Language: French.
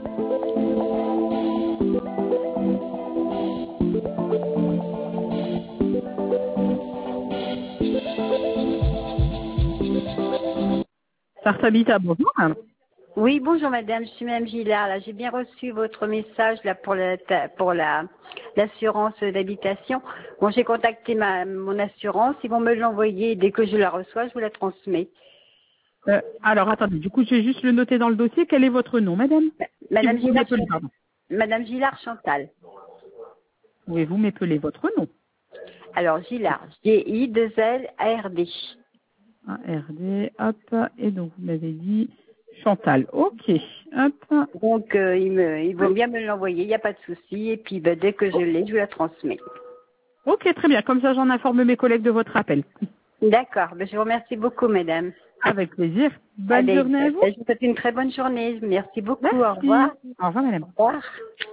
Sartabita, bonjour. Oui, bonjour madame, je suis madame Gillard. Là, j'ai bien reçu votre message là pour l'assurance d'habitation. Bon, j'ai contacté mon assurance, ils vont me l'envoyer dès que je la reçois, je vous la transmets. Alors, attendez, du coup, je vais juste le noter dans le dossier. Quel est votre nom, madame? Madame Si vous Gillard, m'appelez, pardon. Madame Gillard Chantal. Pouvez-vous m'épeler votre nom? Alors Gillard, G-I-2-L-A-R-D. ARD, hop, et donc vous m'avez dit Chantal. Ok, hop. Donc ils vont bien me l'envoyer, il n'y a pas de souci. Et puis dès que je l'ai, je vous la transmets. Ok, très bien. Comme ça, j'en informe mes collègues de votre appel. D'accord, je vous remercie beaucoup madame. Avec plaisir. Bonne Allez, journée à vous. je vous souhaite une très bonne journée. Merci beaucoup, au Merci. revoir. Au revoir, madame. Au revoir.